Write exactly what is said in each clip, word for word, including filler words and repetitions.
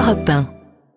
Europe un.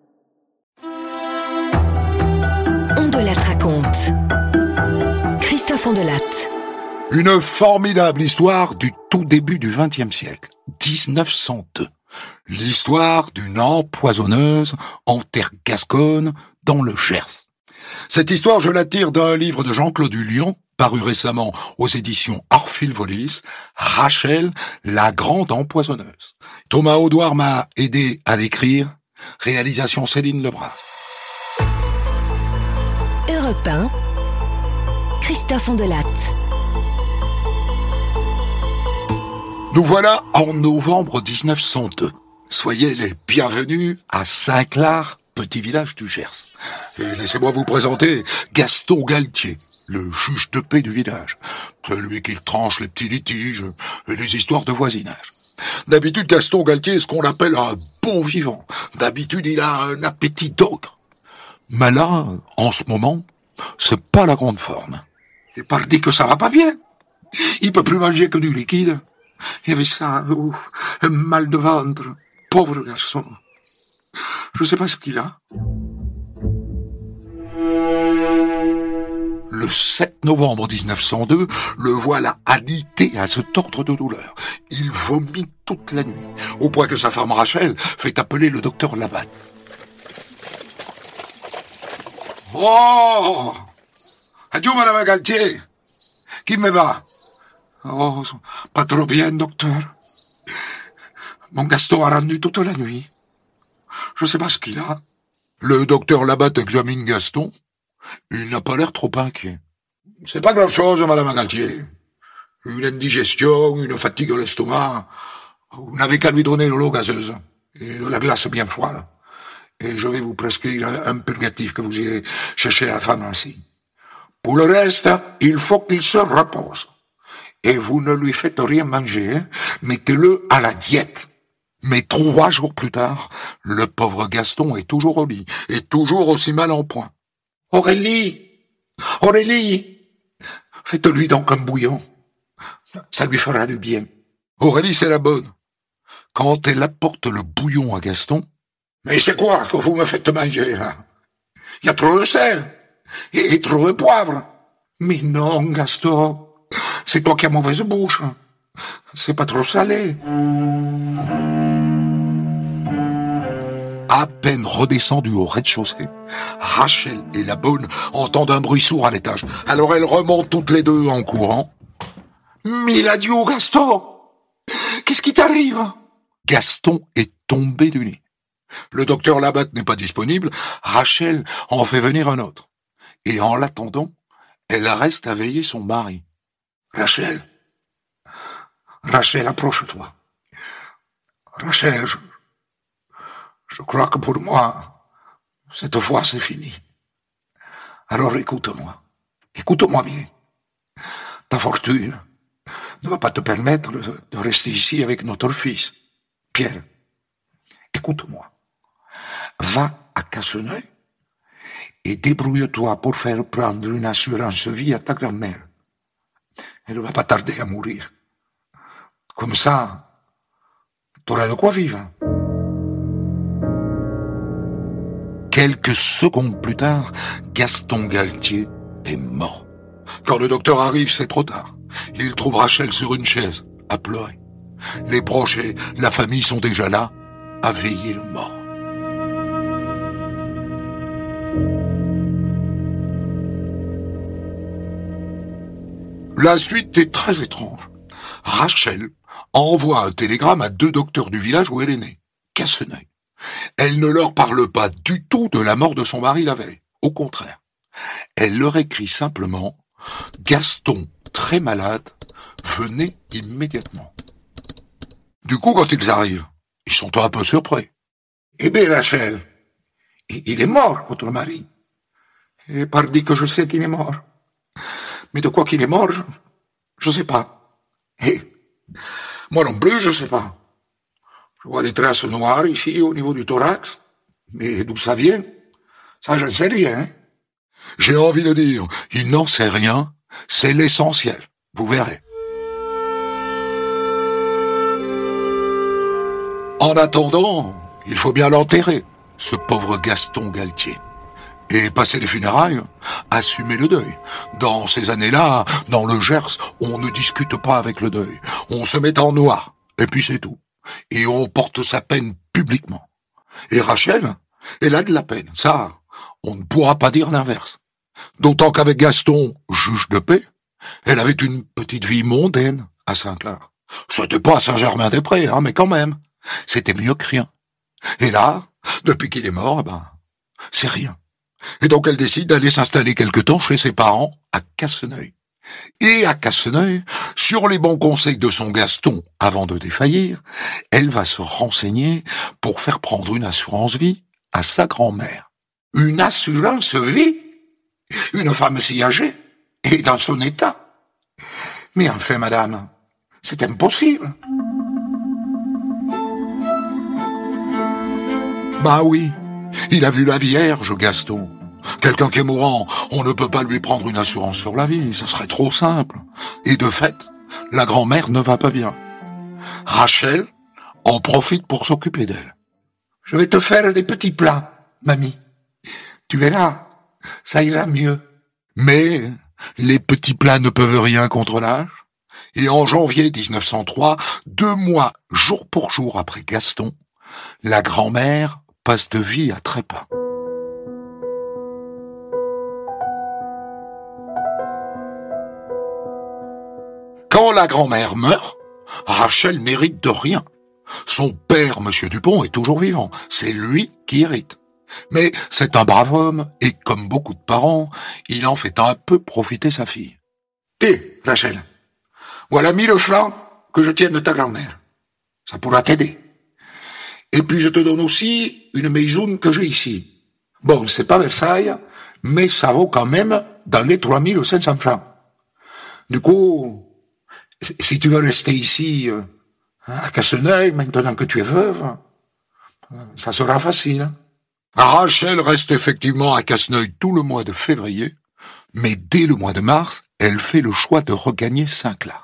Ondelat raconte. Christophe Ondelat. Une formidable histoire du tout début du vingtième siècle, dix-neuf cent deux. L'histoire d'une empoisonneuse en terre gasconne dans le Gers. Cette histoire, je la tire d'un livre de Jean-Claude Hullion, paru récemment aux éditions Orphile-Volis, Rachel, la grande empoisonneuse. Thomas Audouard m'a aidé à l'écrire. Réalisation Céline Lebrun. Europe un. Christophe Ondelat. Nous voilà en novembre dix-neuf cent deux. Soyez les bienvenus à Saint-Clar, petit village du Gers. Et laissez-moi vous présenter Gaston Galtier, le juge de paix du village. C'est lui qui tranche les petits litiges et les histoires de voisinage. D'habitude, Gaston Galtier est ce qu'on appelle un bon vivant. D'habitude, il a un appétit d'ogre. Mais là, en ce moment, c'est pas la grande forme. Il parle que ça va pas bien. Il peut plus manger que du liquide. Il y avait ça, oh, un mal de ventre. Pauvre garçon. Je sais pas ce qu'il a. Le sept novembre dix-neuf cent deux, le voilà alité à se tordre de douleur. Il vomit toute la nuit, au point que sa femme Rachel fait appeler le docteur Labatte. Oh! Adieu, madame Galtier! Qui me va? Oh, pas trop bien, docteur. Mon Gaston a rendu toute la nuit. Je sais pas ce qu'il a. Le docteur Labatte examine Gaston. Il n'a pas l'air trop inquiet. C'est pas grand-chose, madame Galtier. Une indigestion, une fatigue de l'estomac. Vous n'avez qu'à lui donner de l'eau gazeuse et de la glace bien froide. Et je vais vous prescrire un purgatif que vous irez chercher à la pharmacie. Pour le reste, il faut qu'il se repose. Et vous ne lui faites rien manger, hein. Mettez-le à la diète. Mais trois jours plus tard, le pauvre Gaston est toujours au lit, et toujours aussi mal en point. Aurélie! Aurélie! Faites-lui donc un bouillon. Ça lui fera du bien. Aurélie, c'est la bonne. Quand elle apporte le bouillon à Gaston, « Mais c'est quoi que vous me faites manger, là? Il y a trop de sel, et, et trop de poivre. »« Mais non, Gaston, c'est toi qui as mauvaise bouche. C'est pas trop salé. » À peine redescendue au rez-de-chaussée, Rachel et la bonne entendent un bruit sourd à l'étage. Alors elles remontent toutes les deux en courant. « Mille adieux, Gaston! Qu'est-ce qui t'arrive ?» Gaston est tombé du lit. Le docteur Labatte n'est pas disponible, Rachel en fait venir un autre. Et en l'attendant, elle reste à veiller son mari. « Rachel, Rachel, approche-toi. Rachel, je, je crois que pour moi, cette fois c'est fini. Alors écoute-moi, écoute-moi bien. Ta fortune ne va pas te permettre de, de rester ici avec notre fils. Pierre, écoute-moi. Va à Casseneuil et débrouille-toi pour faire prendre une assurance vie à ta grand-mère. Elle ne va pas tarder à mourir. Comme ça, t'auras de quoi vivre. Quelques secondes plus tard, Gaston Galtier est mort. Quand le docteur arrive, c'est trop tard. Il trouve Rachel sur une chaise, à pleurer. Les proches et la famille sont déjà là, à veiller le mort. La suite est très étrange. Rachel envoie un télégramme à deux docteurs du village où elle est née, Casseneuil. Elle ne leur parle pas du tout de la mort de son mari la veille. Au contraire, elle leur écrit simplement « Gaston, très malade, venez immédiatement ». Du coup, quand ils arrivent, ils sont un peu surpris. « Eh bien, Rachel, il est mort, votre mari. Et pardi que je sais qu'il est mort. Mais de quoi qu'il est mort, je ne sais pas. Et moi non plus, je ne sais pas. Je vois des traces noires ici, au niveau du thorax. Mais d'où ça vient? Ça, je ne sais rien. J'ai envie de dire, il n'en sait rien, c'est l'essentiel. Vous verrez. En attendant, Il faut bien l'enterrer, ce pauvre Gaston Galtier. Et passer les funérailles, assumer le deuil. Dans ces années-là, dans le Gers, on ne discute pas avec le deuil. On se met en noir, et puis c'est tout. Et on porte sa peine publiquement. Et Rachel, elle a de la peine. Ça, on ne pourra pas dire l'inverse. D'autant qu'avec Gaston, juge de paix, elle avait une petite vie mondaine à Saint-Clar. C'était pas à Saint-Germain-des-Prés, hein, mais quand même. C'était mieux que rien. Et là, depuis qu'il est mort, ben, c'est rien. Et donc elle décide d'aller s'installer quelque temps chez ses parents à Casseneuil. Et à Casseneuil, sur les bons conseils de son Gaston avant de défaillir, elle va se renseigner pour faire prendre une assurance vie à sa grand-mère. Une assurance vie? Une femme si âgée et dans son état? Mais enfin, madame, c'est impossible. Bah oui, il a vu la Vierge, Gaston. Quelqu'un qui est mourant, on ne peut pas lui prendre une assurance sur la vie, ça serait trop simple. Et de fait, la grand-mère ne va pas bien. Rachel en profite pour s'occuper d'elle. Je vais te faire des petits plats, mamie. Tu verras, ça ira mieux. Mais les petits plats ne peuvent rien contre l'âge. Et en janvier dix-neuf cent trois, deux mois jour pour jour après Gaston, la grand-mère passe de vie à trépas. Quand la grand-mère meurt, Rachel n'hérite de rien. Son père, Monsieur Dupont, est toujours vivant. C'est lui qui hérite. Mais c'est un brave homme, et comme beaucoup de parents, il en fait un peu profiter sa fille. Hé, Rachel, voilà mille francs que je tienne de ta grand-mère. Ça pourra t'aider. Et puis je te donne aussi une maison que j'ai ici. Bon, c'est pas Versailles, mais ça vaut quand même dans les trois mille cinq cents francs. Du coup, si tu veux rester ici, à Casseneuil, maintenant que tu es veuve, ça sera facile. Rachel reste effectivement à Casseneuil tout le mois de février, mais dès le mois de mars, elle fait le choix de regagner Saint-Clar.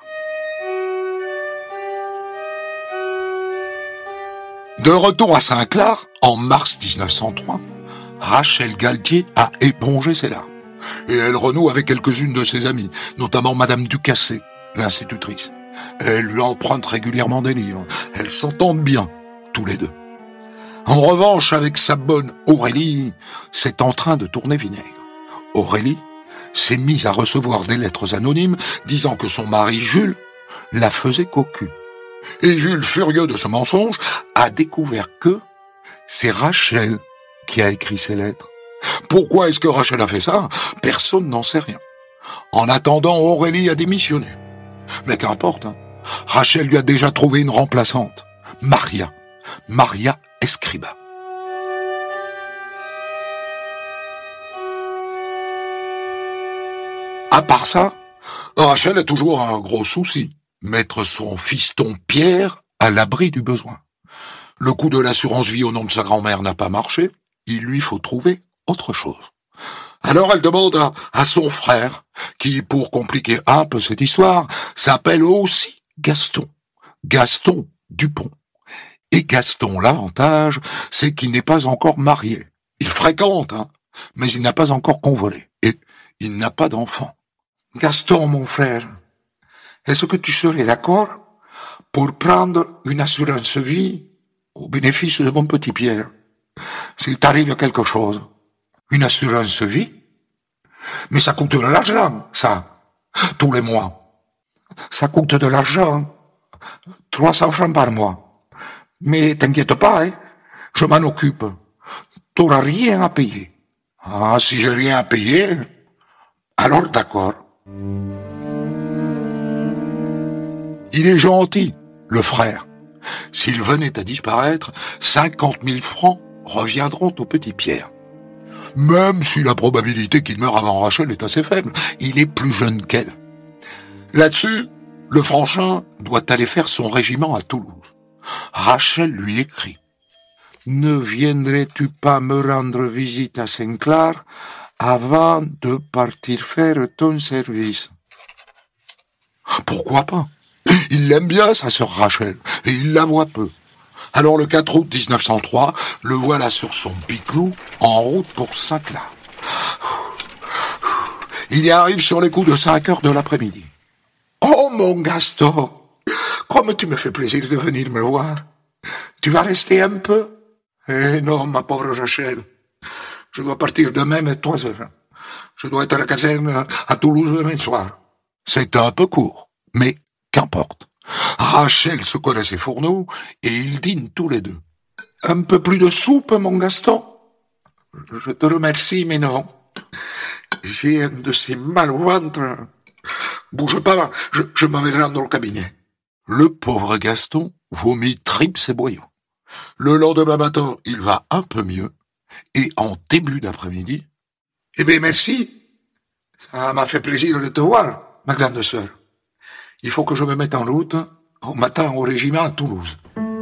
De retour à Saint-Clar, en mars dix-neuf cent trois, Rachel Galtier a épongé ses larmes. Et elle renoue avec quelques-unes de ses amies, notamment Madame Ducassé, l'institutrice. Elle lui emprunte régulièrement des livres. Elles s'entendent bien, tous les deux. En revanche, avec sa bonne Aurélie, c'est en train de tourner vinaigre. Aurélie s'est mise à recevoir des lettres anonymes disant que son mari Jules la faisait cocu. Et Jules, furieux de ce mensonge, a découvert que c'est Rachel qui a écrit ces lettres. Pourquoi est-ce que Rachel a fait ça? Personne n'en sait rien. En attendant, Aurélie a démissionné. Mais qu'importe, hein. Rachel lui a déjà trouvé une remplaçante, Maria, Maria Escriba. À part ça, Rachel a toujours un gros souci, mettre son fiston Pierre à l'abri du besoin. Le coup de l'assurance vie au nom de sa grand-mère n'a pas marché, il lui faut trouver autre chose. Alors elle demande à, à son frère, qui, pour compliquer un peu cette histoire, s'appelle aussi Gaston. Gaston Dupont. Et Gaston, l'avantage, c'est qu'il n'est pas encore marié. Il fréquente, hein, mais il n'a pas encore convolé. Et il n'a pas d'enfant. Gaston, mon frère, est-ce que tu serais d'accord pour prendre une assurance vie au bénéfice de mon petit Pierre, s'il t'arrive quelque chose? Une assurance vie? Mais ça coûte de l'argent, ça, tous les mois. Ça coûte de l'argent, trois cents francs par mois. Mais t'inquiète pas, hein, je m'en occupe. T'auras rien à payer. Ah, si j'ai rien à payer, alors d'accord. Il est gentil, le frère. S'il venait à disparaître, cinquante mille francs reviendront au petit Pierre. Même si la probabilité qu'il meure avant Rachel est assez faible, il est plus jeune qu'elle. Là-dessus, le Franchin doit aller faire son régiment à Toulouse. Rachel lui écrit « Ne viendrais-tu pas me rendre visite à Saint-Clar avant de partir faire ton service ?» Pourquoi pas? Il l'aime bien, sa sœur Rachel, et il la voit peu. Alors le quatre août dix-neuf cent trois, le voilà sur son biclou, en route pour Saint-Clar. Il y arrive sur les coups de cinq heures de l'après-midi. Oh mon Gaston, comme tu me fais plaisir de venir me voir. Tu vas rester un peu? Eh non, ma pauvre Rachel. Je dois partir demain à trois heures. Je dois être à la caserne à Toulouse demain soir. C'est un peu court, mais qu'importe. Rachel se connaît ses fourneaux et ils dînent tous les deux. Un peu plus de soupe, mon Gaston? Je te remercie, mais non. J'ai un de ces mal au ventre. Bouge pas, je, je m'en vais rendre au cabinet. Le pauvre Gaston vomit tripes et boyaux. Le lendemain matin, il va un peu mieux, et en début d'après-midi, eh bien merci, ça m'a fait plaisir de te voir, ma grande sœur. Il faut que je me mette en route au matin au régiment à Toulouse.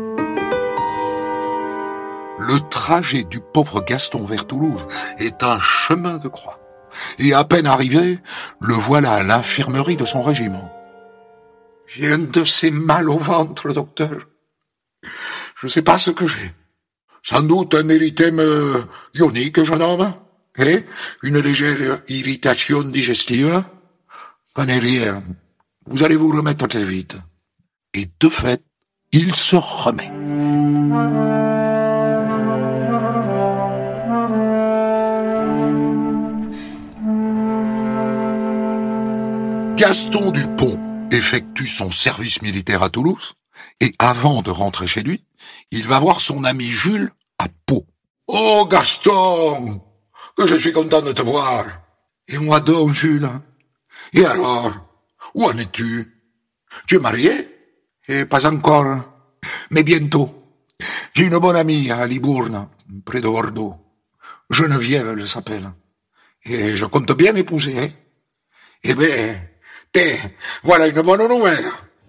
Le trajet du pauvre Gaston vers Toulouse est un chemin de croix. Et à peine arrivé, le voilà à l'infirmerie de son régiment. J'ai un de ces mal au ventre, docteur. Je ne sais pas ce que j'ai. Sans doute un érythème euh, ionique, jeune homme. Et une légère irritation digestive. Prenez rien. Vous allez vous remettre très vite. Et de fait, il se remet. Gaston Dupont effectue son service militaire à Toulouse et avant de rentrer chez lui, il va voir son ami Jules à Pau. « Oh Gaston, que je suis content de te voir. Et moi donc, Jules. Et alors, où en es-tu? Tu es marié? Et pas encore, mais bientôt. J'ai une bonne amie à Libourne, près de Bordeaux. Geneviève, elle s'appelle. Et je compte bien l'épouser. Hein? Eh bien, t'es, voilà une bonne nouvelle. »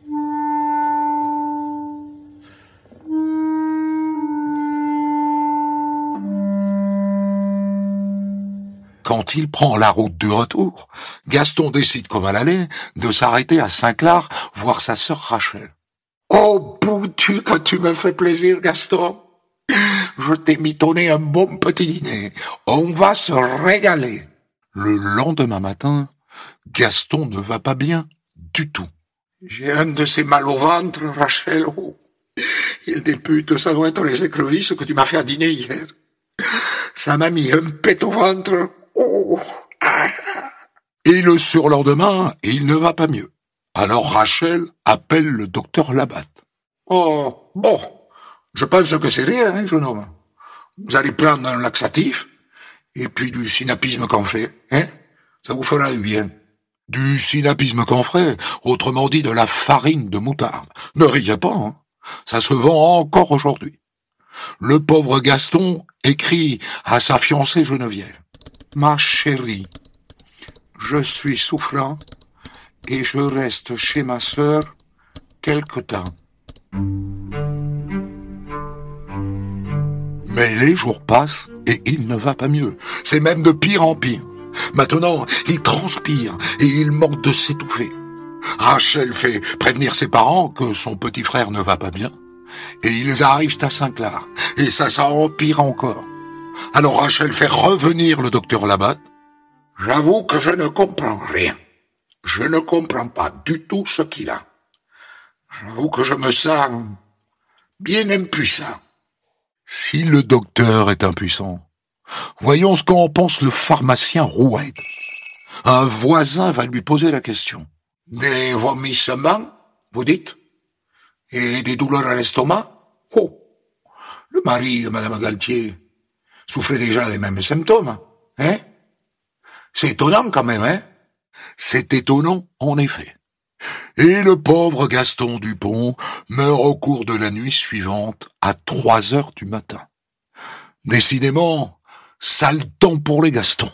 Quand il prend la route du retour, Gaston décide, comme à l'aller, de s'arrêter à Saint-Clar voir sa sœur Rachel. « Oh, boutu, que tu me fais plaisir, Gaston. Je t'ai mitonné un bon petit dîner. On va se régaler. » Le lendemain matin, Gaston ne va pas bien du tout. « J'ai un de ces mal au ventre, Rachel. Oh, il députe, ça doit être les écrevisses que tu m'as fait à dîner hier. Ça m'a mis un pet au ventre. Oh. Ah. » Et le surlendemain, il ne va pas mieux. Alors Rachel appelle le docteur Labatte. « Oh, bon, je pense que c'est rien, hein, jeune homme. Vous allez prendre un laxatif et puis du synapisme camphré, hein? Ça vous fera du bien. » Du synapisme camphré, autrement dit de la farine de moutarde. Ne riez pas, hein. Ça se vend encore aujourd'hui. Le pauvre Gaston écrit à sa fiancée Geneviève. « Ma chérie, je suis souffrant et je reste chez ma sœur quelque temps. » Mais les jours passent et il ne va pas mieux. C'est même de pire en pire. Maintenant, il transpire et il manque de s'étouffer. Rachel fait prévenir ses parents que son petit frère ne va pas bien. Et ils arrivent à Saint-Clar. Et ça, ça empire encore. Alors Rachel fait revenir le docteur Labatte. « J'avoue que je ne comprends rien. Je ne comprends pas du tout ce qu'il a. J'avoue que je me sens bien impuissant. » Si le docteur est impuissant, voyons ce qu'en pense le pharmacien Roued. Un voisin va lui poser la question. « Des vomissements, vous dites? Et des douleurs à l'estomac? Oh, le mari de Madame Galtier souffrait déjà des mêmes symptômes, hein? C'est étonnant quand même, hein? » C'est étonnant, en effet. Et le pauvre Gaston Dupont meurt au cours de la nuit suivante à trois heures du matin. Décidément, sale temps pour les Gastons.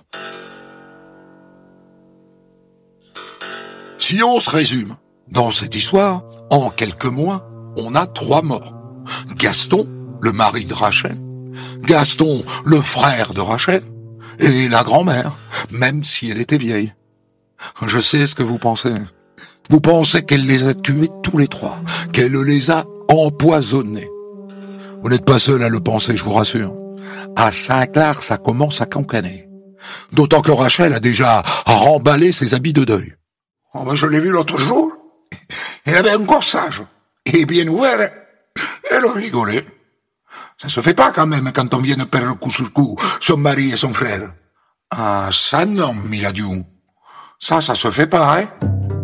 Si on se résume, dans cette histoire, en quelques mois, on a trois morts. Gaston, le mari de Rachel, Gaston, le frère de Rachel, et la grand-mère, même si elle était vieille. Je sais ce que vous pensez. Vous pensez qu'elle les a tués tous les trois, qu'elle les a empoisonnés. Vous n'êtes pas seul à le penser, je vous rassure. À Saint-Clar, ça commence à cancaner. D'autant que Rachel a déjà remballé ses habits de deuil. Oh, ben je l'ai vu l'autre jour. Elle avait un corsage. Et bien ouvert. Elle a rigolé. Ça se fait pas quand même quand on vient de perdre coup sur coup son mari et son frère. Ah, ça non, Miladiou. Ça, ça se fait pas, hein.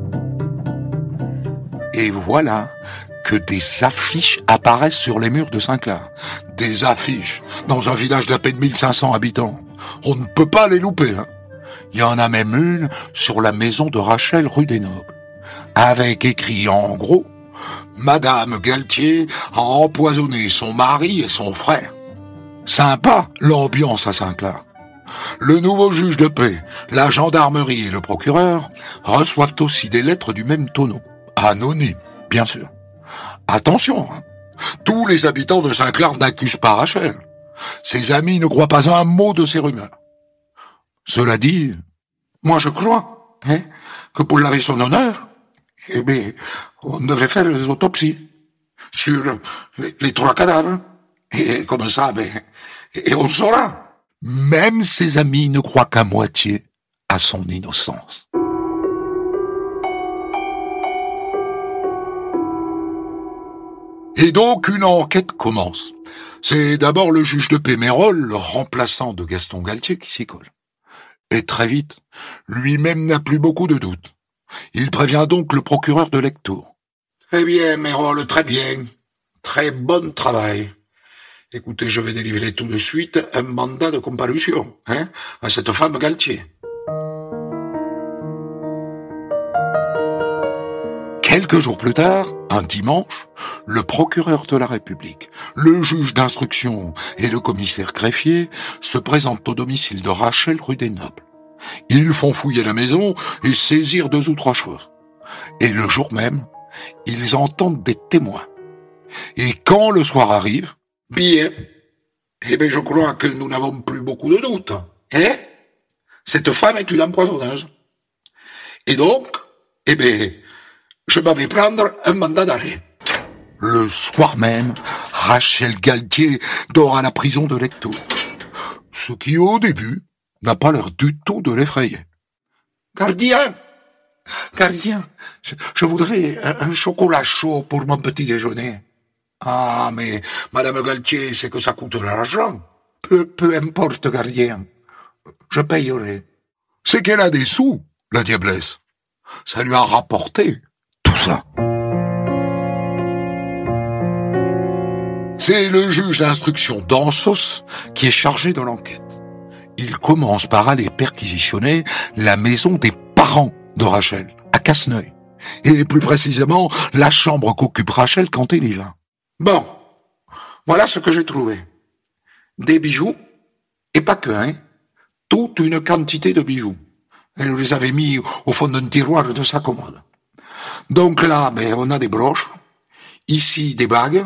Et voilà que des affiches apparaissent sur les murs de Saint-Clar. Des affiches dans un village d'à peine mille cinq cents habitants. On ne peut pas les louper, hein. Il y en a même une sur la maison de Rachel rue des Nobles, avec écrit en gros « Madame Galtier a empoisonné son mari et son frère ». Sympa l'ambiance à Saint-Clar. Le nouveau juge de paix, la gendarmerie et le procureur reçoivent aussi des lettres du même tonneau. Anonymes, bien sûr. Attention, hein. Tous les habitants de Saint-Clar n'accusent pas Rachel. Ses amis ne croient pas un mot de ces rumeurs. Cela dit, moi je crois hein, que pour laver son honneur, eh bien, on devrait faire des autopsies sur les, les trois cadavres. Et comme ça, ben, et on saura. Même ses amis ne croient qu'à moitié à son innocence. Et donc une enquête commence. C'est d'abord le juge de paix Mérol, le remplaçant de Gaston Galtier, qui s'y colle. Et très vite, lui-même n'a plus beaucoup de doutes. Il prévient donc le procureur de Lectoure. « Très bien, Mérol, très bien. Très bon travail. Écoutez, je vais délivrer tout de suite un mandat de comparution hein, à cette femme Galtier. » Quelques jours plus tard, un dimanche, le procureur de la République, le juge d'instruction et le commissaire greffier se présentent au domicile de Rachel rue des Nobles. Ils font fouiller la maison et saisir deux ou trois choses. Et le jour même, ils entendent des témoins. Et quand le soir arrive, bien, eh bien je crois que nous n'avons plus beaucoup de doutes. Hein? Cette femme est une empoisonneuse. Et donc, eh bien, je m'en vais prendre un mandat d'arrêt. Le soir même, Rachel Galtier dort à la prison de Lectoure. Ce qui, au début, n'a pas l'air du tout de l'effrayer. « Gardien, gardien, je, je voudrais un, un chocolat chaud pour mon petit déjeuner. »« Ah, mais Madame Galtier, c'est que ça coûte de l'argent. Peu, peu importe, gardien. Je payerai. » C'est qu'elle a des sous, la diablesse. Ça lui a rapporté tout ça. C'est le juge d'instruction d'Ansos qui est chargé de l'enquête. Il commence par aller perquisitionner la maison des parents de Rachel, à Casseneuil, et plus précisément la chambre qu'occupe Rachel quand elle y va. Bon, voilà ce que j'ai trouvé. Des bijoux, et pas que, hein, toute une quantité de bijoux. Elle les avait mis au fond d'un tiroir de sa commode. Donc là, ben, on a des broches, ici des bagues,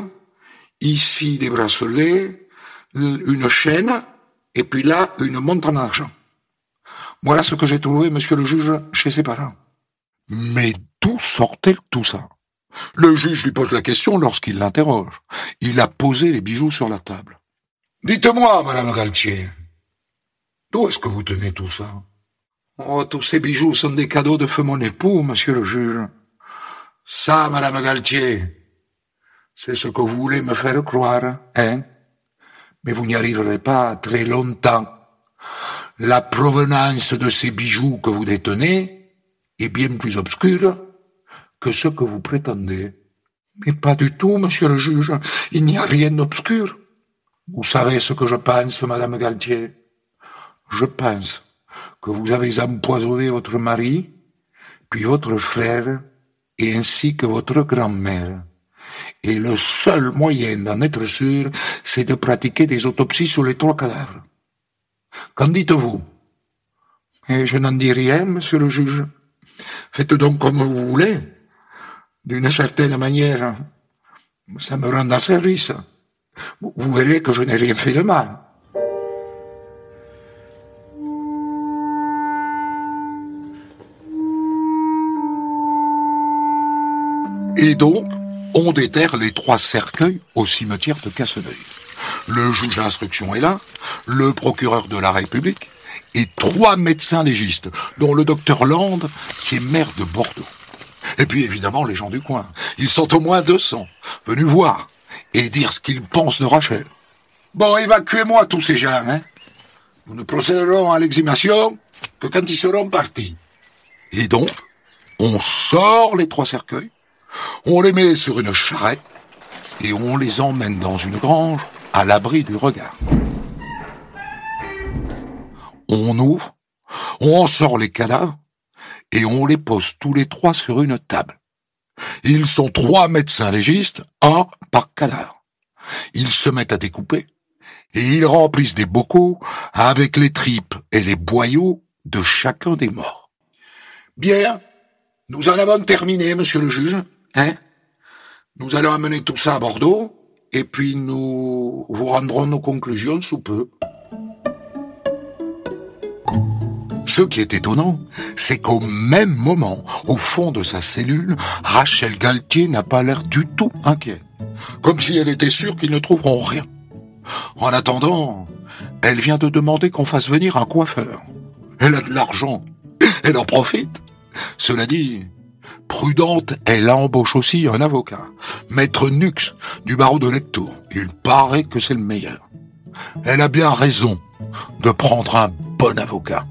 ici des bracelets, une chaîne, et puis là, une montre en argent. Voilà ce que j'ai trouvé, monsieur le juge, chez ses parents. Mais d'où sortait tout ça? Le juge lui pose la question lorsqu'il l'interroge. Il a posé les bijoux sur la table. Dites-moi, madame Galtier, d'où est-ce que vous tenez tout ça? Oh, tous ces bijoux sont des cadeaux de feu mon époux, monsieur le juge. Ça, madame Galtier, c'est ce que vous voulez me faire croire, hein? Mais vous n'y arriverez pas très longtemps. La provenance de ces bijoux que vous détenez est bien plus obscure que ce que vous prétendez. Mais pas du tout, monsieur le juge. Il n'y a rien d'obscur. Vous savez ce que je pense, madame Galtier? Je pense que vous avez empoisonné votre mari, puis votre frère, et ainsi que votre grand-mère. Et le seul moyen d'en être sûr, c'est de pratiquer des autopsies sur les trois cadavres. Qu'en dites-vous? Et je n'en dis rien, monsieur le juge. Faites donc comme vous voulez. D'une certaine manière, ça me rend service. Vous, vous verrez que je n'ai rien fait de mal. Et donc, on déterre les trois cercueils au cimetière de Casseneuil. Le juge d'instruction est là, le procureur de la République et trois médecins légistes, dont le docteur Land, qui est maire de Bordeaux. Et puis évidemment les gens du coin. Ils sont au moins deux cents, venus voir et dire ce qu'ils pensent de Rachel. Bon, évacuez-moi tous ces gens, hein. Nous ne procéderons à l'exhumation que quand ils seront partis. Et donc, on sort les trois cercueils, on les met sur une charrette et on les emmène dans une grange à l'abri du regard. On ouvre, on sort les cadavres et on les pose tous les trois sur une table. Ils sont trois médecins légistes, un par cadavre. Ils se mettent à découper et ils remplissent des bocaux avec les tripes et les boyaux de chacun des morts. Bien, nous en avons terminé, monsieur le juge, hein? Nous allons amener tout ça à Bordeaux et puis nous vous rendrons nos conclusions sous peu. Ce qui est étonnant, c'est qu'au même moment, au fond de sa cellule, Rachel Galtier n'a pas l'air du tout inquiète. Comme si elle était sûre qu'ils ne trouveront rien. En attendant, elle vient de demander qu'on fasse venir un coiffeur. Elle a de l'argent. Elle en profite. Cela dit, prudente, elle embauche aussi un avocat. Maître Nux, du barreau de Lectoure. Il paraît que c'est le meilleur. Elle a bien raison de prendre un bon avocat.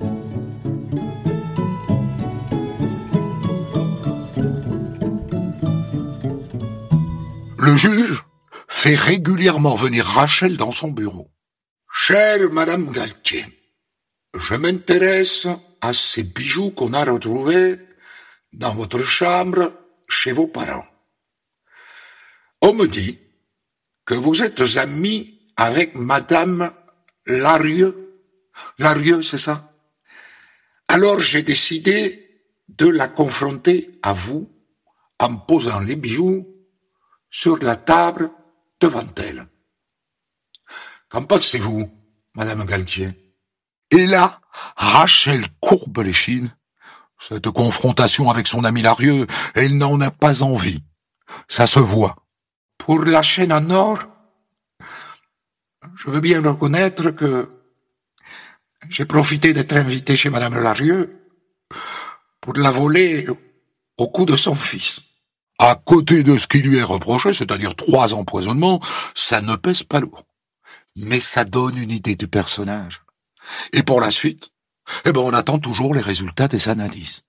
Le juge fait régulièrement venir Rachel dans son bureau. « Chère Madame Galtier, je m'intéresse à ces bijoux qu'on a retrouvés dans votre chambre chez vos parents. On me dit que vous êtes amie avec Madame Larieux. Larieux, c'est ça? Alors j'ai décidé de la confronter à vous en posant les bijoux sur la table devant elle. Qu'en pensez-vous, Madame Galtier? » Et là, Rachel courbe l'échine. Cette confrontation avec son ami Larieux, elle n'en a pas envie. Ça se voit. Pour la chaîne en or, je veux bien reconnaître que j'ai profité d'être invité chez Madame Larieux pour la voler au cou de son fils. À côté de ce qui lui est reproché, c'est-à-dire trois empoisonnements, ça ne pèse pas lourd. Mais ça donne une idée du personnage. Et pour la suite, eh ben on attend toujours les résultats des analyses.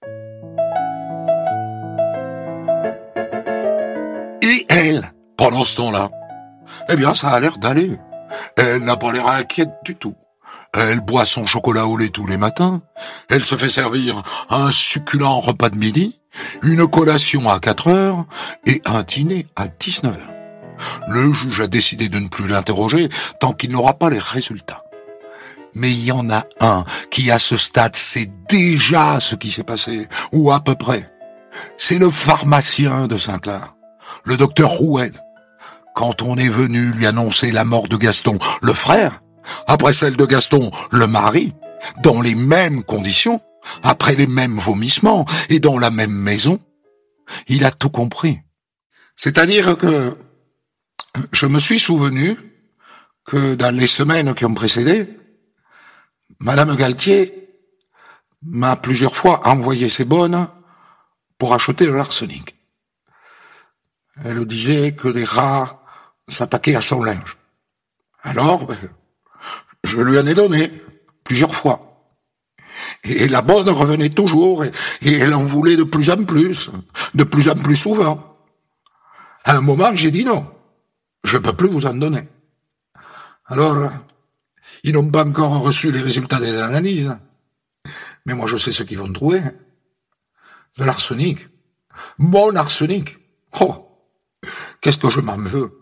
Et elle, pendant ce temps-là, eh bien ça a l'air d'aller. Elle n'a pas l'air inquiète du tout. Elle boit son chocolat au lait tous les matins, elle se fait servir un succulent repas de midi, une collation à quatre heures et un dîner à dix-neuf heures. Le juge a décidé de ne plus l'interroger tant qu'il n'aura pas les résultats. Mais il y en a un qui, à ce stade, sait déjà ce qui s'est passé, ou à peu près. C'est le pharmacien de Saint-Clar, le docteur Roued. Quand on est venu lui annoncer la mort de Gaston, le frère, après celle de Gaston, le mari, dans les mêmes conditions, après les mêmes vomissements et dans la même maison, il a tout compris. C'est-à-dire que je me suis souvenu que dans les semaines qui ont précédé, Madame Galtier m'a plusieurs fois envoyé ses bonnes pour acheter de l'arsenic. Elle disait que les rats s'attaquaient à son linge. Alors, ben, je lui en ai donné plusieurs fois. Et la bonne revenait toujours, et, et elle en voulait de plus en plus, de plus en plus souvent. À un moment, j'ai dit non, je ne peux plus vous en donner. Alors, ils n'ont pas encore reçu les résultats des analyses, mais moi je sais ce qu'ils vont trouver. De l'arsenic. Mon arsenic. Oh, qu'est-ce que je m'en veux.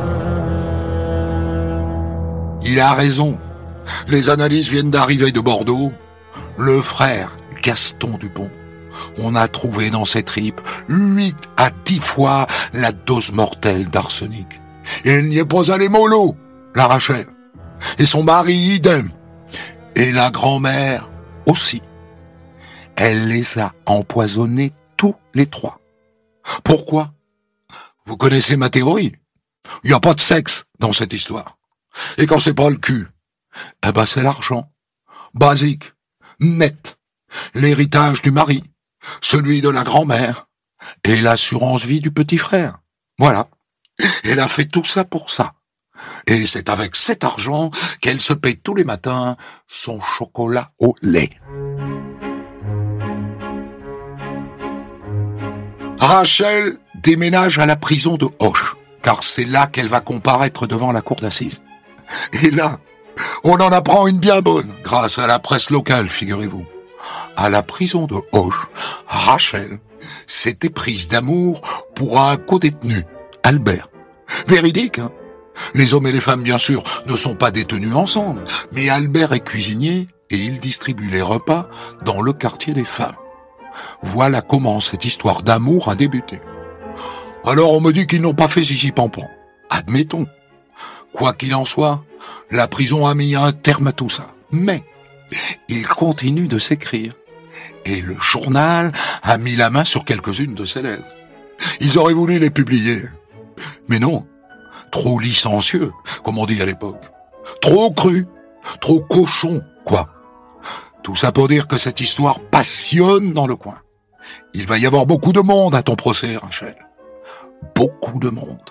Il a raison. Les analyses viennent d'arriver de Bordeaux. Le frère Gaston Dupont, on a trouvé dans ses tripes huit à dix fois la dose mortelle d'arsenic. Et elle n'y est pas allée mollo, la Rachel. Et son mari, idem. Et la grand-mère aussi. Elle les a empoisonnés tous les trois. Pourquoi ? Vous connaissez ma théorie? Il n'y a pas de sexe dans cette histoire. Et quand c'est pas le cul, eh ben c'est l'argent. Basique, net. L'héritage du mari, celui de la grand-mère, et l'assurance vie du petit frère. Voilà. Elle a fait tout ça pour ça. Et c'est avec cet argent qu'elle se paye tous les matins son chocolat au lait. Rachel déménage à la prison de Auch, car c'est là qu'elle va comparaître devant la cour d'assises. Et là, on en apprend une bien bonne, grâce à la presse locale, figurez-vous. À la prison de Auch, Rachel s'était prise d'amour pour un codétenu, Albert. Véridique, hein? Les hommes et les femmes, bien sûr, ne sont pas détenus ensemble, mais Albert est cuisinier et il distribue les repas dans le quartier des femmes. Voilà comment cette histoire d'amour a débuté. Alors on me dit qu'ils n'ont pas fait zizi pampan. Admettons. Quoi qu'il en soit, la prison a mis un terme à tout ça. Mais il continue de s'écrire. Et le journal a mis la main sur quelques-unes de ses lettres. Ils auraient voulu les publier. Mais non. Trop licencieux, comme on dit à l'époque. Trop cru. Trop cochon, quoi. Tout ça pour dire que cette histoire passionne dans le coin. Il va y avoir beaucoup de monde à ton procès, Rachel. Beaucoup de monde.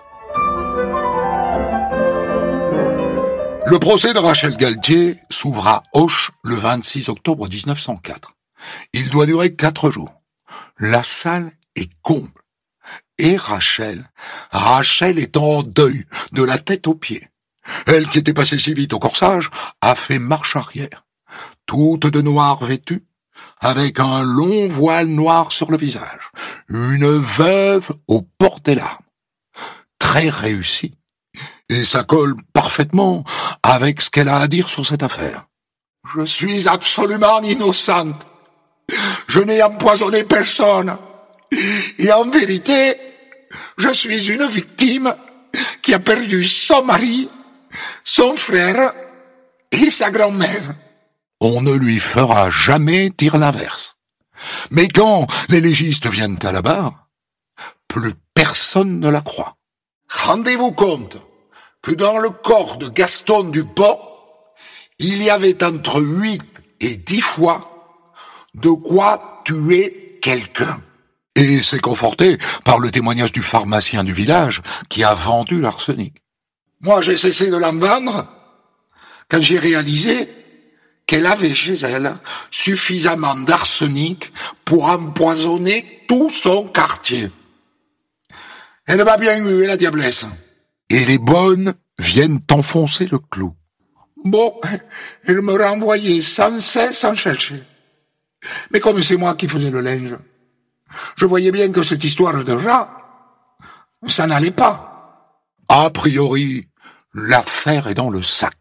Le procès de Rachel Galtier s'ouvre à Auch le vingt-six octobre mille neuf cent quatre. Il doit durer quatre jours. La salle est comble. Et Rachel, Rachel est en deuil, de la tête aux pieds. Elle qui était passée si vite au corsage, a fait marche arrière. Toute de noir vêtue, avec un long voile noir sur le visage. Une veuve au bord des larmes. Très réussie. Et ça colle parfaitement avec ce qu'elle a à dire sur cette affaire. Je suis absolument innocente. Je n'ai empoisonné personne. Et en vérité, je suis une victime qui a perdu son mari, son frère et sa grand-mère. On ne lui fera jamais dire l'inverse. Mais quand les légistes viennent à la barre, plus personne ne la croit. Rendez-vous compte que dans le corps de Gaston Dupont, il y avait entre huit et dix fois de quoi tuer quelqu'un. Et c'est conforté par le témoignage du pharmacien du village qui a vendu l'arsenic. Moi, j'ai cessé de l'en vendre quand j'ai réalisé qu'elle avait chez elle suffisamment d'arsenic pour empoisonner tout son quartier. Elle m'a bien eu, la diablesse. Et les bonnes viennent enfoncer le clou. Bon, elle me renvoyait sans cesse sans chercher. Mais comme c'est moi qui faisais le linge, je voyais bien que cette histoire de rat, ça n'allait pas. A priori, l'affaire est dans le sac.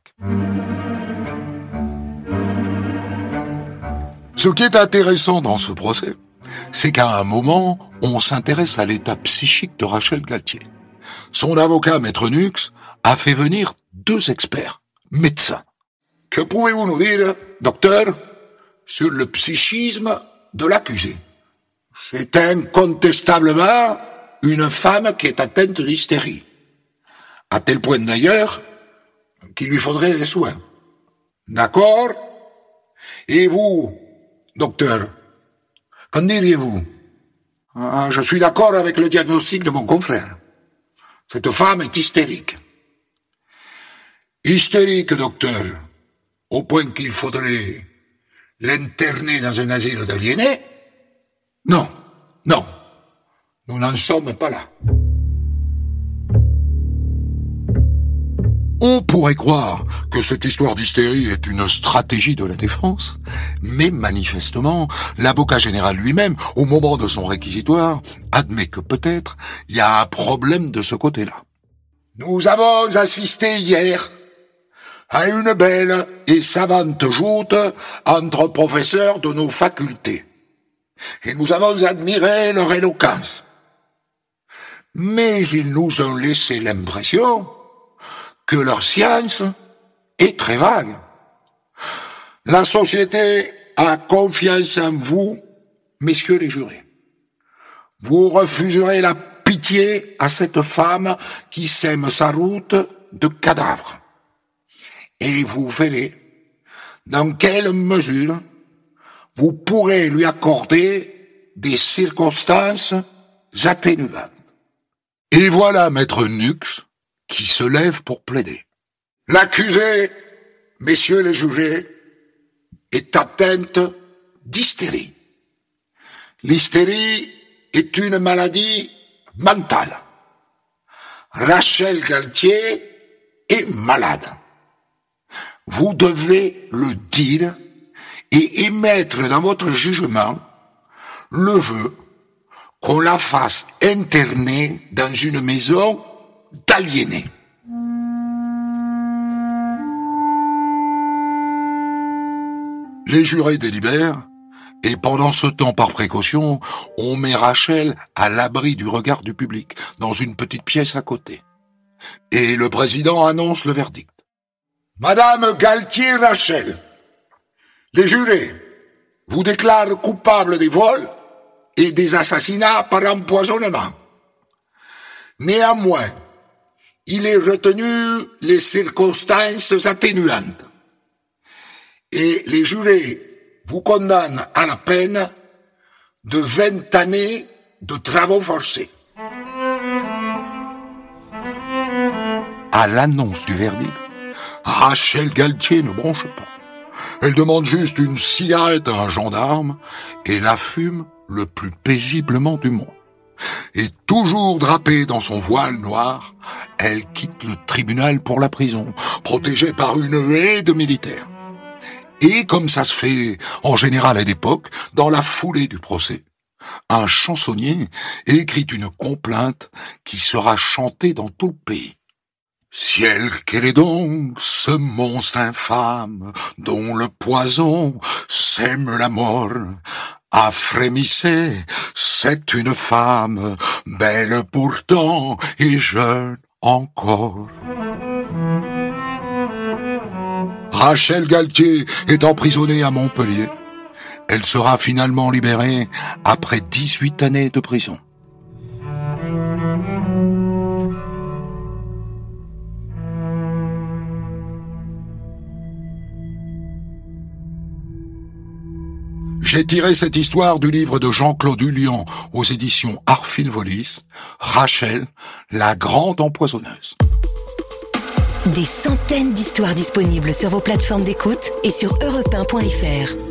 Ce qui est intéressant dans ce procès, c'est qu'à un moment, on s'intéresse à l'état psychique de Rachel Galtier. Son avocat, Maître Nux, a fait venir deux experts, médecins. Que pouvez-vous nous dire, docteur, sur le psychisme de l'accusé? C'est incontestablement une femme qui est atteinte d'hystérie. À tel point d'ailleurs qu'il lui faudrait des soins. D'accord? Et vous, docteur, qu'en diriez-vous? Ah, je suis d'accord avec le diagnostic de mon confrère. Cette femme est hystérique. Hystérique, docteur, au point qu'il faudrait l'interner dans un asile d'aliénés? Non, non, nous n'en sommes pas là. On pourrait croire que cette histoire d'hystérie est une stratégie de la défense, mais manifestement, l'avocat général lui-même, au moment de son réquisitoire, admet que peut-être il y a un problème de ce côté-là. Nous avons assisté hier à une belle et savante joute entre professeurs de nos facultés, et nous avons admiré leur éloquence. Mais ils nous ont laissé l'impression que leur science est très vague. La société a confiance en vous, messieurs les jurés. Vous refuserez la pitié pitié à cette femme qui sème sa route de cadavres. Et vous verrez dans quelle mesure vous pourrez lui accorder des circonstances atténuantes. Et voilà maître Nux qui se lève pour plaider. L'accusé, messieurs les jugés, est atteinte d'hystérie. L'hystérie est une maladie mentale. Rachel Galtier est malade. Vous devez le dire et émettre dans votre jugement le vœu qu'on la fasse interner dans une maison d'aliénés. Les jurés délibèrent, et pendant ce temps, par précaution, on met Rachel à l'abri du regard du public, dans une petite pièce à côté. Et le président annonce le verdict. Madame Galtier Rachel, les jurés vous déclarent coupable des vols et des assassinats par empoisonnement. Néanmoins, il est retenu les circonstances atténuantes. Et les jurés vous condamnent à la peine de vingt années de travaux forcés. À l'annonce du verdict, Rachel Galtier ne bronche pas. Elle demande juste une cigarette à un gendarme et la fume le plus paisiblement du monde. Et toujours drapée dans son voile noir, elle quitte le tribunal pour la prison, protégée par une haie de militaires. Et comme ça se fait en général à l'époque, dans la foulée du procès, un chansonnier écrit une complainte qui sera chantée dans tout le pays. Ciel, quel est donc ce monstre infâme dont le poison sème la mort? Ah, frémissez, c'est une femme, belle pourtant et jeune encore. Rachel Galtier est emprisonnée à Montpellier. Elle sera finalement libérée après dix-huit années de prison. J'ai tiré cette histoire du livre de Jean-Claude Hullion aux éditions Arfil Volis, Rachel, la grande empoisonneuse. Des centaines d'histoires disponibles sur vos plateformes d'écoute et sur europe un point f r.